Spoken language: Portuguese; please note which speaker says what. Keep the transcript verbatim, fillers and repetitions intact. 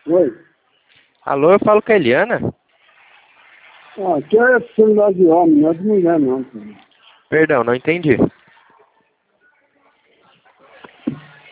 Speaker 1: Oi.
Speaker 2: Alô, eu falo com a Eliana?
Speaker 1: Ah, aqui é celular de homem, não é de mulher não, cara.
Speaker 2: Perdão, não entendi.